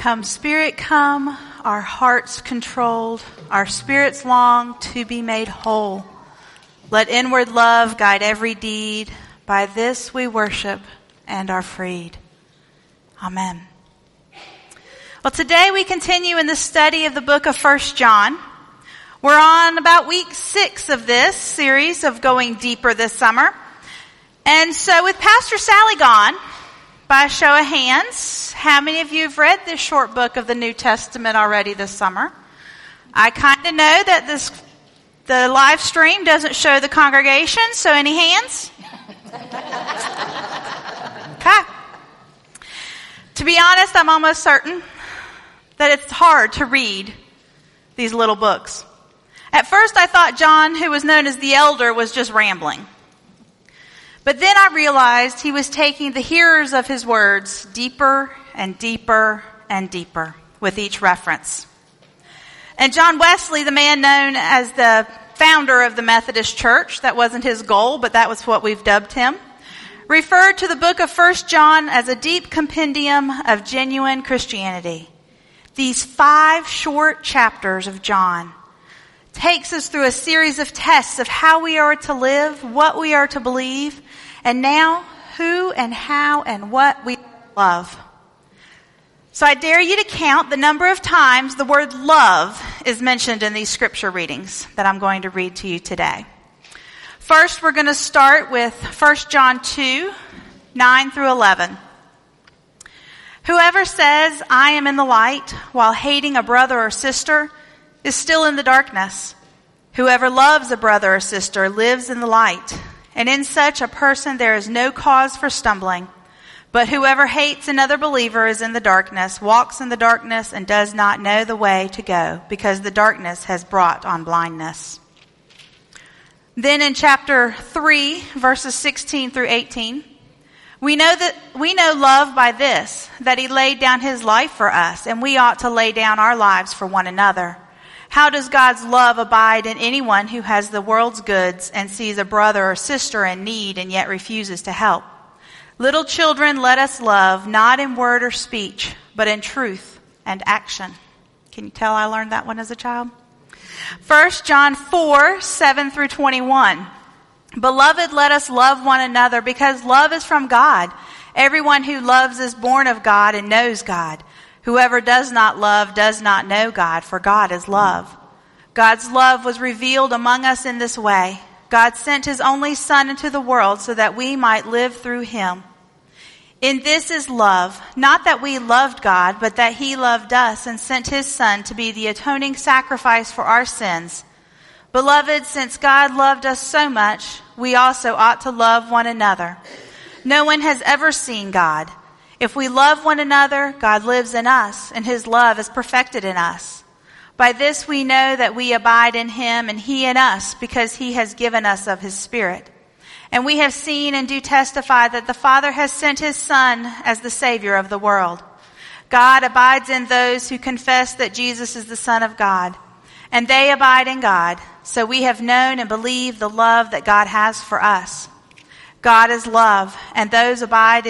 Come, Spirit, come, our hearts controlled, our spirits long to be made whole. Let inward love guide every deed. By this we worship and are freed. Amen. Well, today we continue in the study of the book of 1 John. We're on about week 6 of this series of going deeper this summer. And so with Pastor Sally gone, by a show of hands, how many of you have read this short book of the New Testament already this summer? I kind of know that the live stream doesn't show the congregation, so any hands? Okay. To be honest, I'm almost certain that it's hard to read these little books. At first I thought John, who was known as the elder, was just rambling. But then I realized he was taking the hearers of his words deeper and deeper and deeper with each reference. And John Wesley, the man known as the founder of the Methodist Church, that wasn't his goal, but that was what we've dubbed him, referred to the book of 1 John as a deep compendium of genuine Christianity. These 5 short chapters of John takes us through a series of tests of how we are to live, what we are to believe, and now who and how and what we love. So I dare you to count the number of times the word love is mentioned in these scripture readings that I'm going to read to you today. First, we're going to start with 1 John 2, 9 through 11. Whoever says, I am in the light, while hating a brother or sister, is still in the darkness. Whoever loves a brother or sister lives in the light, and in such a person there is no cause for stumbling. But whoever hates another believer is in the darkness, walks in the darkness, and does not know the way to go, because the darkness has brought on blindness. Then in chapter 3, verses 16 through 18, we know love by this, that he laid down his life for us, and we ought to lay down our lives for one another. How does God's love abide in anyone who has the world's goods and sees a brother or sister in need and yet refuses to help? Little children, let us love, not in word or speech, but in truth and action. Can you tell I learned that one as a child? 1 John 4, 7 through 21. Beloved, let us love one another, because love is from God. Everyone who loves is born of God and knows God. Whoever does not love does not know God, for God is love. God's love was revealed among us in this way. God sent his only Son into the world so that we might live through him. In this is love, not that we loved God, but that he loved us and sent his Son to be the atoning sacrifice for our sins. Beloved, since God loved us so much, we also ought to love one another. No one has ever seen God. If we love one another, God lives in us, and his love is perfected in us. By this we know that we abide in him and he in us, because he has given us of his Spirit. And we have seen and do testify that the Father has sent his Son as the Savior of the world. God abides in those who confess that Jesus is the Son of God, and they abide in God. So we have known and believed the love that God has for us. God is love, and those who abide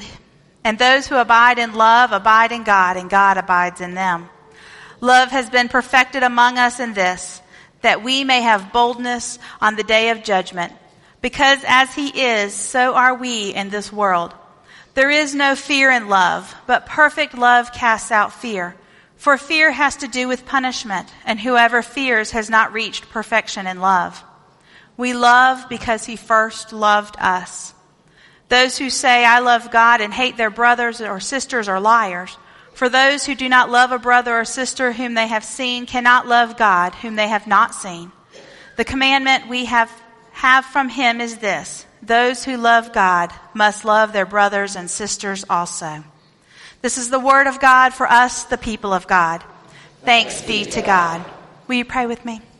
in love abide in God, and God abides in them. Love has been perfected among us in this, that we may have boldness on the day of judgment. Because as he is, so are we in this world. There is no fear in love, but perfect love casts out fear. For fear has to do with punishment, and whoever fears has not reached perfection in love. We love because he first loved us. Those who say, I love God, and hate their brothers or sisters are liars. For those who do not love a brother or sister whom they have seen cannot love God, whom they have not seen. The commandment we have from him is this: those who love God must love their brothers and sisters also. This is the word of God for us, the people of God. Thanks be to God. Will you pray with me?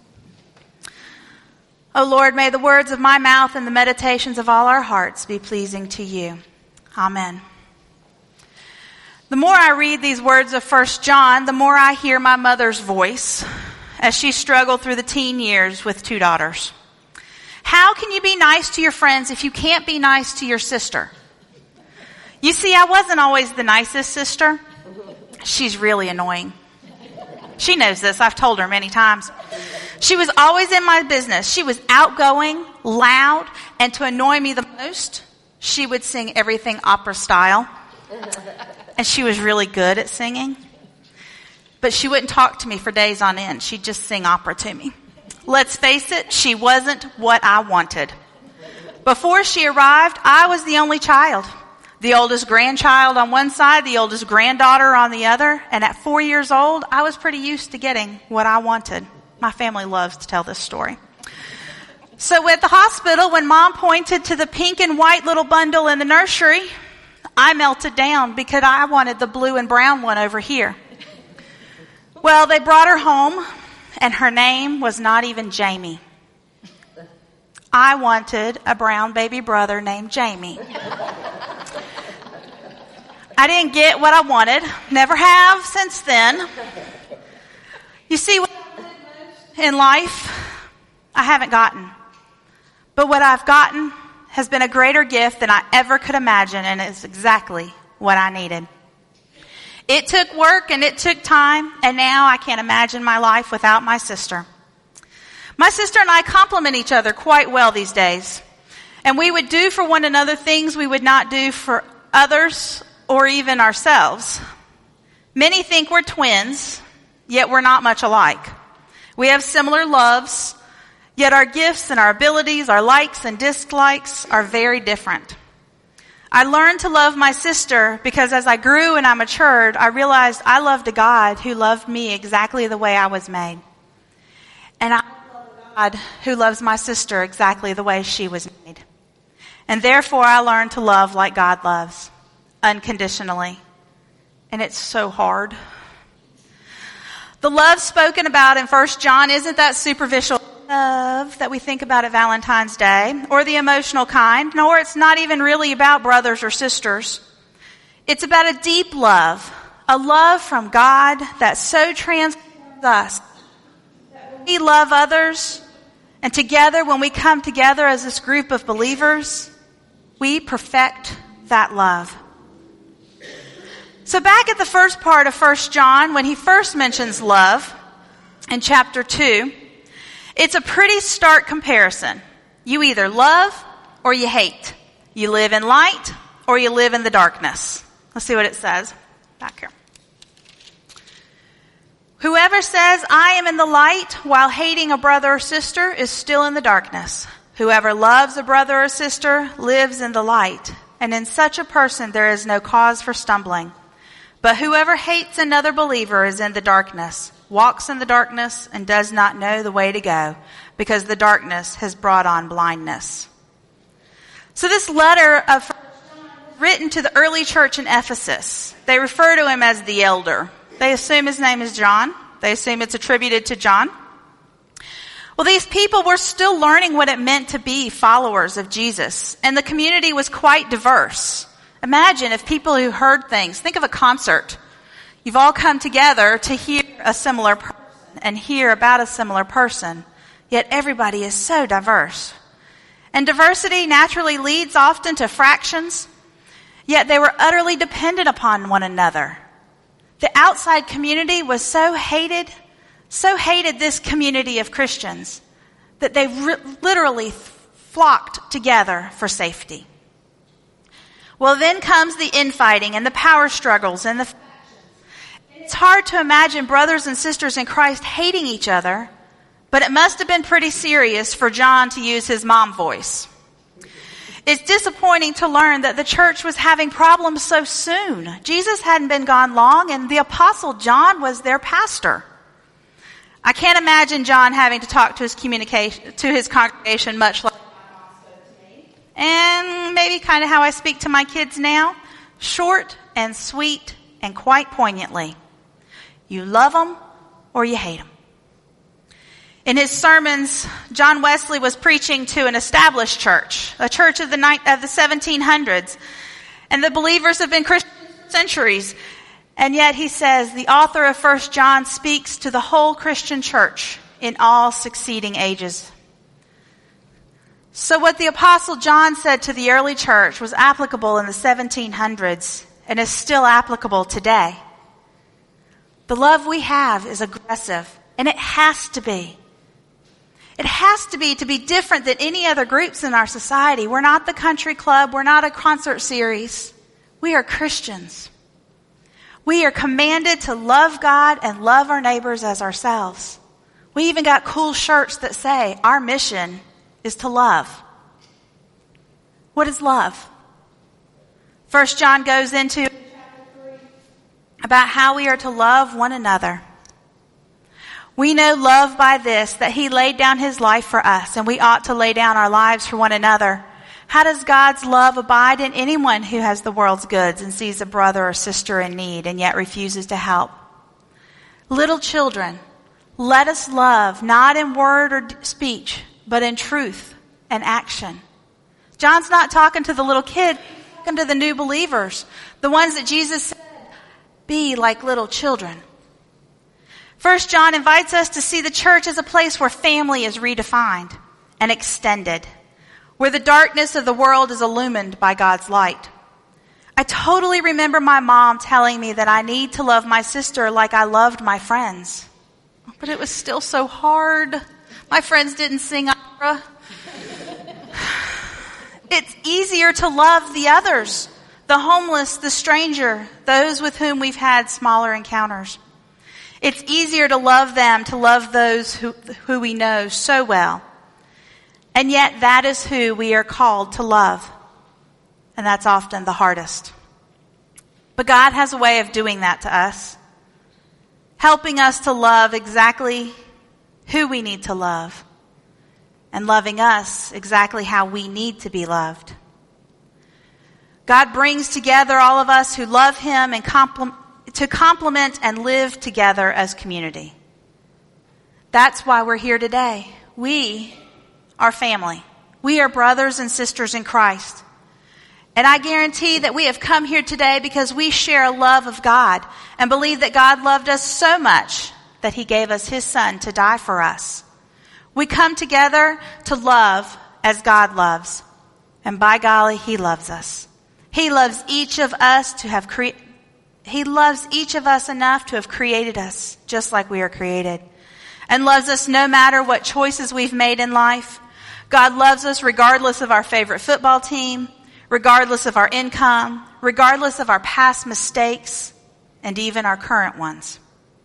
O Lord, may the words of my mouth and the meditations of all our hearts be pleasing to you. Amen. The more I read these words of 1 John, the more I hear my mother's voice as she struggled through the teen years with 2 daughters. How can you be nice to your friends if you can't be nice to your sister? You see, I wasn't always the nicest sister. She's really annoying. She knows this. I've told her many times. She was always in my business. She was outgoing, loud, and to annoy me the most, she would sing everything opera style. And she was really good at singing. But she wouldn't talk to me for days on end. She'd just sing opera to me. Let's face it, she wasn't what I wanted. Before she arrived, I was the only child. The oldest grandchild on one side, the oldest granddaughter on the other. And at 4 years old, I was pretty used to getting what I wanted. My family loves to tell this story. So at the hospital, when Mom pointed to the pink and white little bundle in the nursery, I melted down because I wanted the blue and brown one over here. Well, they brought her home, and her name was not even Jamie. I wanted a brown baby brother named Jamie. I didn't get what I wanted. Never have since then. You see, what in life, I haven't gotten. But what I've gotten has been a greater gift than I ever could imagine, and it's exactly what I needed. It took work and it took time, and now I can't imagine my life without my sister. My sister and I complement each other quite well these days. And we would do for one another things we would not do for others or even ourselves. Many think we're twins, yet we're not much alike. We have similar loves, yet our gifts and our abilities, our likes and dislikes are very different. I learned to love my sister because as I grew and I matured, I realized I loved a God who loved me exactly the way I was made. And I love a God who loves my sister exactly the way she was made. And therefore I learned to love like God loves, unconditionally. And it's so hard. The love spoken about in 1 John isn't that superficial love that we think about at Valentine's Day, or the emotional kind, nor it's not even really about brothers or sisters. It's about a deep love, a love from God that so transforms us. We love others, and together, when we come together as this group of believers, we perfect that love. So back at the first part of 1 John, when he first mentions love in chapter 2, it's a pretty stark comparison. You either love or you hate. You live in light or you live in the darkness. Let's see what it says back here. Whoever says, I am in the light while hating a brother or sister is still in the darkness. Whoever loves a brother or sister lives in the light, and in such a person there is no cause for stumbling. But whoever hates another believer is in the darkness, walks in the darkness, and does not know the way to go, because the darkness has brought on blindness. So this letter of written to the early church in Ephesus. They refer to him as the elder. They assume his name is John. They assume it's attributed to John. Well, these people were still learning what it meant to be followers of Jesus, and the community was quite diverse. Imagine if people who heard things, think of a concert. You've all come together to hear a similar person and hear about a similar person, yet everybody is so diverse. And diversity naturally leads often to fractions, yet they were utterly dependent upon one another. The outside community was so hated this community of Christians that they literally flocked together for safety. Well, then comes the infighting and the power struggles and it's hard to imagine brothers and sisters in Christ hating each other, but it must have been pretty serious for John to use his mom voice. It's disappointing to learn that the church was having problems so soon. Jesus hadn't been gone long, and the apostle John was their pastor. I can't imagine John having to talk to his congregation much like and maybe kind of how I speak to my kids now, short and sweet and quite poignantly. You love them or you hate them. In his sermons, John Wesley was preaching to an established church, a church of the 1700s, and the believers have been Christians for centuries. And yet he says the author of 1 John speaks to the whole Christian church in all succeeding ages. So what the Apostle John said to the early church was applicable in the 1700s and is still applicable today. The love we have is aggressive, and it has to be. It has to be different than any other groups in our society. We're not the country club. We're not a concert series. We are Christians. We are commanded to love God and love our neighbors as ourselves. We even got cool shirts that say, our mission is to love. What is love? 1 John goes into about how we are to love one another. We know love by this, that he laid down his life for us, and we ought to lay down our lives for one another. How does God's love abide in anyone who has the world's goods and sees a brother or sister in need and yet refuses to help? Little children, let us love, not in word or speech, but in truth and action. John's not talking to the little kid, he's talking to the new believers, the ones that Jesus said, be like little children. 1 John invites us to see the church as a place where family is redefined and extended, where the darkness of the world is illumined by God's light. I totally remember my mom telling me that I need to love my sister like I loved my friends. But it was still so hard. My friends didn't sing opera. It's easier to love the others, the homeless, the stranger, those with whom we've had smaller encounters. It's easier to love them, to love those who we know so well. And yet that is who we are called to love. And that's often the hardest. But God has a way of doing that to us, helping us to love exactly who we need to love, and loving us exactly how we need to be loved. God brings together all of us who love him and to complement and live together as community. That's why we're here today. We are family. We are brothers and sisters in Christ. And I guarantee that we have come here today because we share a love of God and believe that God loved us so much that he gave us his son to die for us. We come together to love as God loves. And by golly, he loves us. He loves each of us He loves each of us enough to have created us just like we are created, and loves us no matter what choices we've made in life. God loves us regardless of our favorite football team, regardless of our income, regardless of our past mistakes, and even our current ones.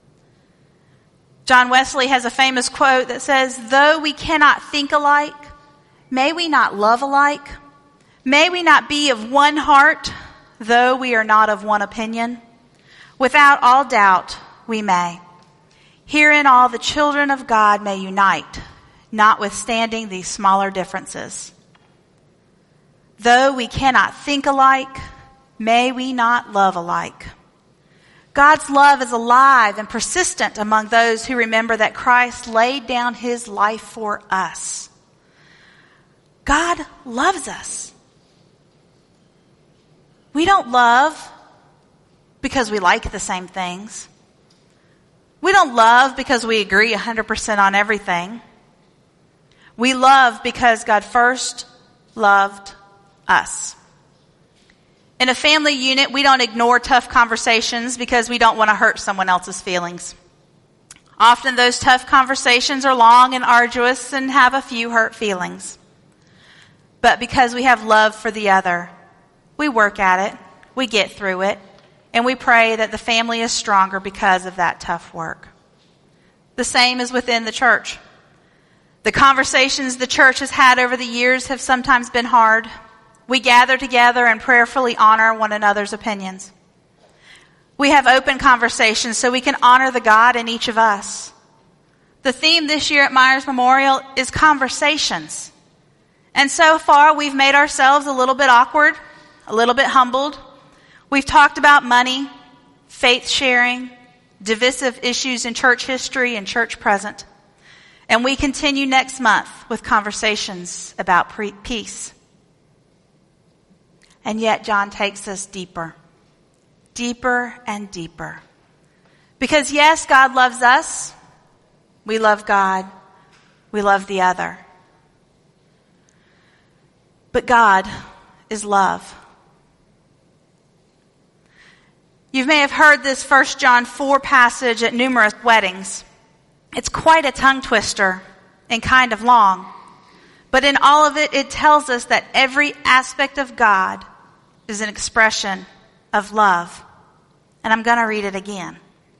John Wesley has a famous quote that says, though we cannot think alike, may we not love alike? May we not be of one heart, though we are not of one opinion? Without all doubt, we may. Herein all the children of God may unite, notwithstanding these smaller differences. Though we cannot think alike, may we not love alike. God's love is alive and persistent among those who remember that Christ laid down his life for us. God loves us. We don't love because we like the same things. We don't love because we agree 100% on everything. We love because God first loved us. In a family unit, we don't ignore tough conversations because we don't want to hurt someone else's feelings. Often those tough conversations are long and arduous and have a few hurt feelings. But because we have love for the other, we work at it, we get through it, and we pray that the family is stronger because of that tough work. The same is within the church. The conversations the church has had over the years have sometimes been hard. We gather together and prayerfully honor one another's opinions. We have open conversations so we can honor the God in each of us. The theme this year at Myers Memorial is conversations. And so far, we've made ourselves a little bit awkward, a little bit humbled. We've talked about money, faith sharing, divisive issues in church history and church present. And we continue next month with conversations about peace. And yet John takes us deeper, deeper and deeper. Because yes, God loves us. We love God. We love the other. But God is love. You may have heard this 1 John 4 passage at numerous weddings. It's quite a tongue twister and kind of long. But in all of it, it tells us that every aspect of God is an expression of love. And I'm going to read it again.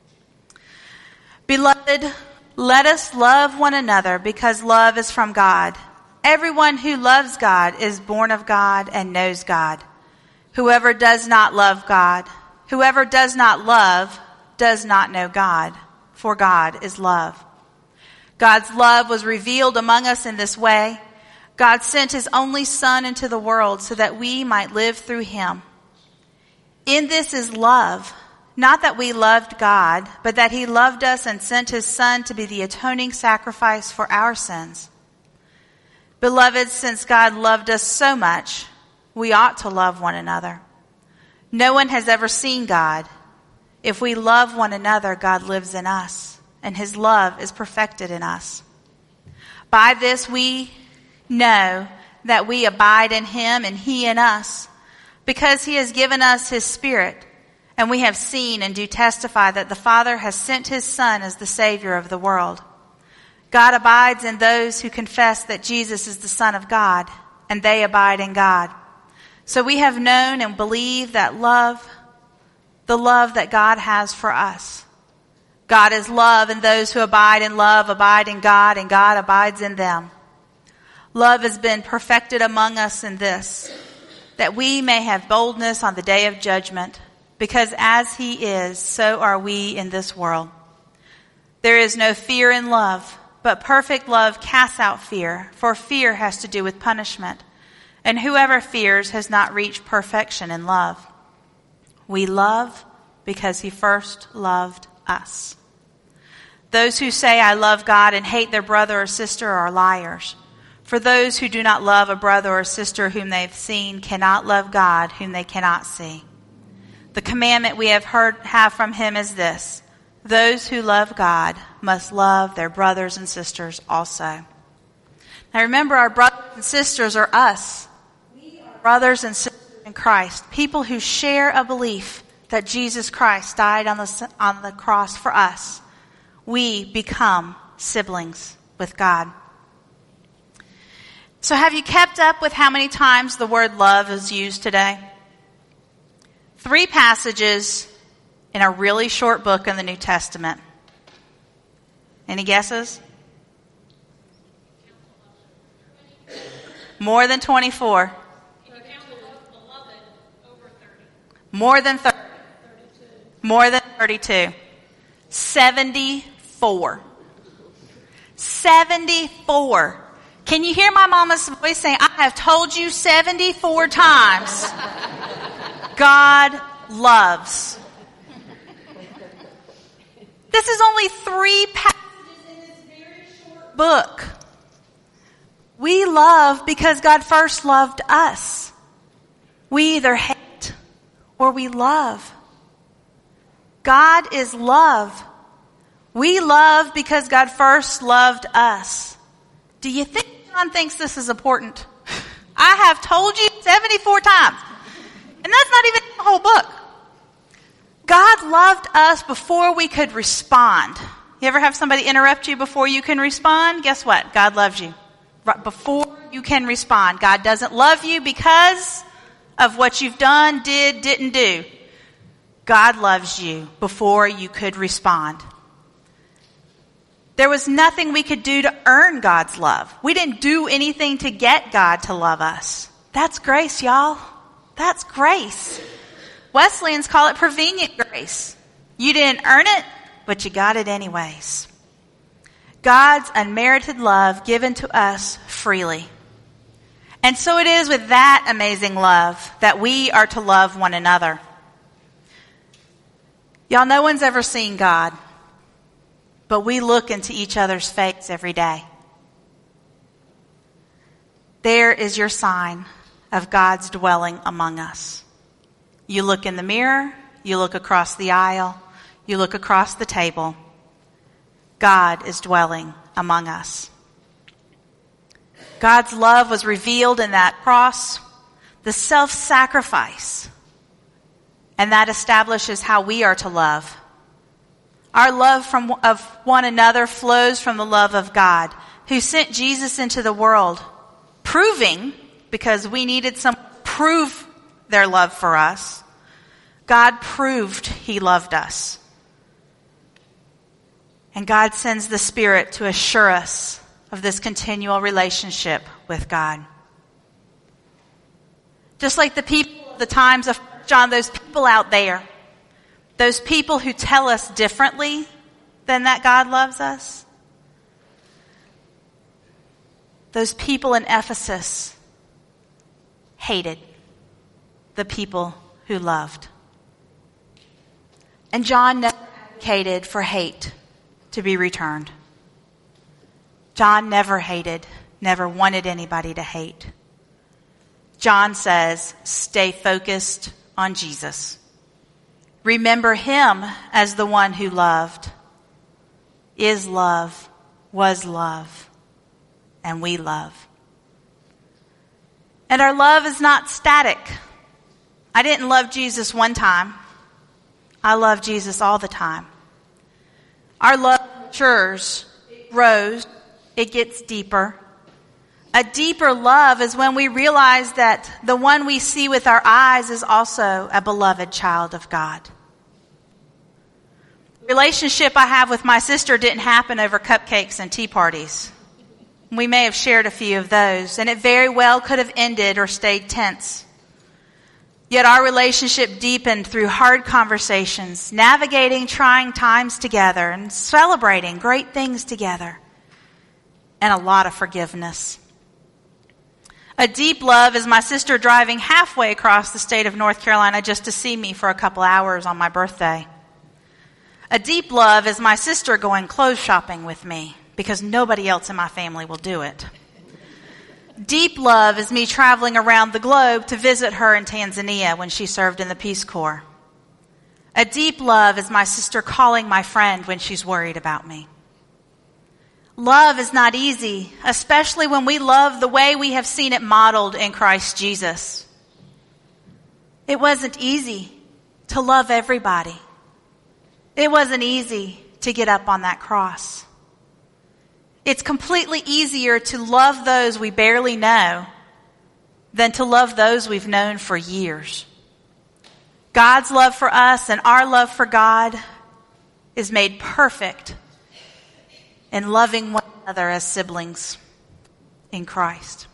Beloved, let us love one another because love is from God. Everyone who loves God is born of God and knows God. Whoever does not love does not know God, for God is love. God's love was revealed among us in this way. God sent his only Son into the world so that we might live through him. In this is love, not that we loved God, but that he loved us and sent his Son to be the atoning sacrifice for our sins. Beloved, since God loved us so much, we ought to love one another. No one has ever seen God. If we love one another, God lives in us, and his love is perfected in us. By this we know that we abide in him and he in us, because he has given us his Spirit, and we have seen and do testify that the Father has sent his Son as the Savior of the world. God abides in those who confess that Jesus is the Son of God, and they abide in God. So we have known and believe that the love that God has for us. God is love, and those who abide in love abide in God, and God abides in them. Love has been perfected among us in this, that we may have boldness on the day of judgment, because as he is, so are we in this world. There is no fear in love, but perfect love casts out fear, for fear has to do with punishment. And whoever fears has not reached perfection in love. We love because he first loved us. Those who say, I love God, and hate their brother or sister are liars. For those who do not love a brother or sister whom they have seen cannot love God whom they cannot see. The commandment we have from him is this: those who love God must love their brothers and sisters also. Now remember, our brothers and sisters are us. We are brothers and sisters in Christ, people who share a belief that Jesus Christ died on the cross for us. We become siblings with God. So have you kept up with how many times the word love is used today? 3 passages in a really short book in the New Testament. Any guesses? More than 24. More than 30. More than 32. 74. 74. Can you hear my mama's voice saying, I have told you 74 times. God loves. This is only 3 passages in this very short book. We love because God first loved us. We either hate or we love. God is love. We love because God first loved us. Do you think John thinks this is important? I have told you 74 times. And that's not even the whole book. God loved us before we could respond. You ever have somebody interrupt you before you can respond? Guess what? God loves you. Right before you can respond. God doesn't love you because of what you've done, didn't do. God loves you before you could respond. There was nothing we could do to earn God's love. We didn't do anything to get God to love us. That's grace, y'all. That's grace. Wesleyans call it prevenient grace. You didn't earn it, but you got it anyways. God's unmerited love given to us freely. And so it is with that amazing love that we are to love one another. Y'all, no one's ever seen God, but we look into each other's face every day. There is your sign of God's dwelling among us. You look in the mirror, you look across the aisle, you look across the table. God is dwelling among us. God's love was revealed in that cross, the self-sacrifice And that establishes how we are to love. Our love of one another flows from the love of God, who sent Jesus into the world, proving, because we needed some prove their love for us, God proved he loved us. And God sends the Spirit to assure us of this continual relationship with God. Just like the people of the times of John, those people out there, those people who tell us differently than that God loves us, those people in Ephesus hated the people who loved. And John never advocated for hate to be returned. John never hated, never wanted anybody to hate. John says, stay focused on Jesus. Remember him as the one who loved, is love, was love, and we love. And our love is not static. I didn't love Jesus one time. I love Jesus all the time. Our love matures, it grows, it gets deeper. A deeper love is when we realize that the one we see with our eyes is also a beloved child of God. The relationship I have with my sister didn't happen over cupcakes and tea parties. We may have shared a few of those, and it very well could have ended or stayed tense. Yet our relationship deepened through hard conversations, navigating trying times together, and celebrating great things together, and a lot of forgiveness. A deep love is my sister driving halfway across the state of North Carolina just to see me for a couple hours on my birthday. A deep love is my sister going clothes shopping with me because nobody else in my family will do it. Deep love is me traveling around the globe to visit her in Tanzania when she served in the Peace Corps. A deep love is my sister calling my friend when she's worried about me. Love is not easy, especially when we love the way we have seen it modeled in Christ Jesus. It wasn't easy to love everybody. It wasn't easy to get up on that cross. It's completely easier to love those we barely know than to love those we've known for years. God's love for us and our love for God is made perfect in loving one another as siblings in Christ.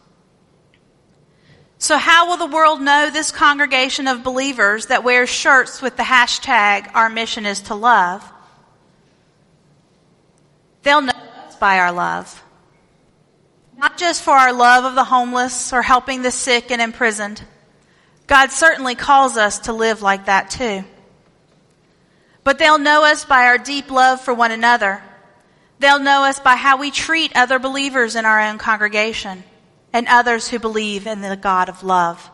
So how will the world know this congregation of believers that wears shirts with the hashtag, our mission is to love? They'll know us by our love. Not just for our love of the homeless or helping the sick and imprisoned. God certainly calls us to live like that too. But they'll know us by our deep love for one another. They'll know us by how we treat other believers in our own congregation and others who believe in the God of love.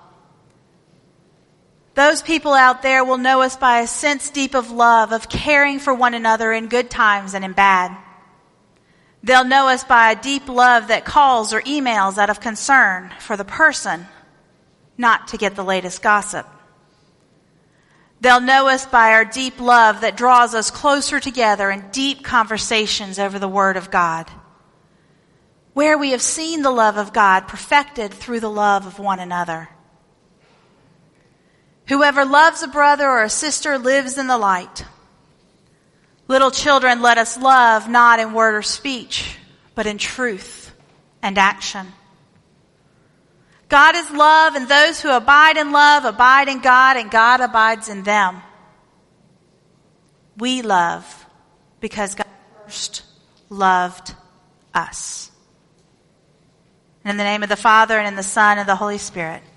Those people out there will know us by a sense deep of love, of caring for one another in good times and in bad. They'll know us by a deep love that calls or emails out of concern for the person, not to get the latest gossip. They'll know us by our deep love that draws us closer together in deep conversations over the Word of God, where we have seen the love of God perfected through the love of one another. Whoever loves a brother or a sister lives in the light. Little children, let us love not in word or speech, but in truth and action. God is love, and those who abide in love abide in God, and God abides in them. We love because God first loved us. And in the name of the Father, and in the Son, and the Holy Spirit.